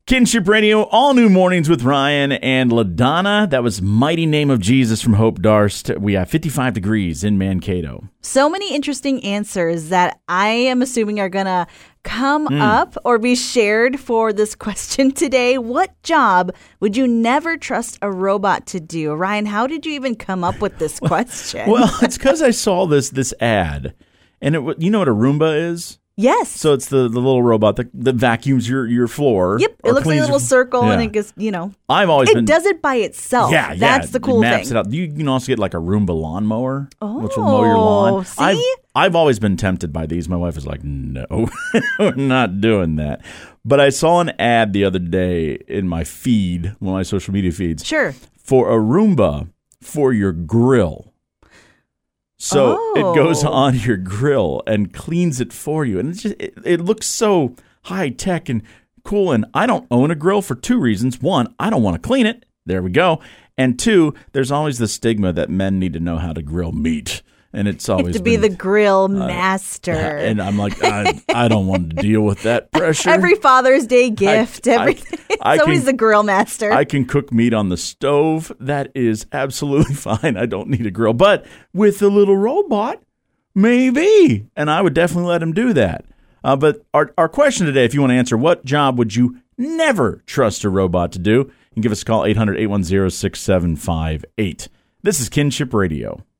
Kinship Radio, all new mornings with Ryan and LaDonna. That was Mighty Name of Jesus from Hope Darst. We have 55 degrees in Mankato. So many interesting answers that I am assuming are going to come up or be shared for this question today. What job would you never trust a robot to do? Ryan, how did you even come up with this question? Well, it's because I saw this ad, and you know what a Roomba is? Yes. So it's the little robot that vacuums your floor. Yep. It looks like a little circle, and it gets, I've always it does it by itself. Yeah. That's the cool it maps thing. It out. You can also get like a Roomba lawnmower, which will mow your Oh, lawn. see? I've always been tempted by these. My wife is like, no, we're not doing that. But I saw an ad the other day in my feed, one of my social media feeds. Sure. For a Roomba for your grill. So it goes on your grill and cleans it for you. And it looks so high tech and cool. And I don't own a grill for two reasons. One, I don't want to clean it. There we go. And two, there's always the stigma that men need to know how to grill meat. And it's always You have to be the grill master. And I'm like, I don't want to deal with that pressure. Every Father's Day gift, everything. It's always the grill master. I can cook meat on the stove. That is absolutely fine. I don't need a grill. But with the little robot, maybe. And I would definitely let him do that. But our question today, if you want to answer, what job would you never trust a robot to do? You can give us a call, 800-810-6758. This is Kinship Radio.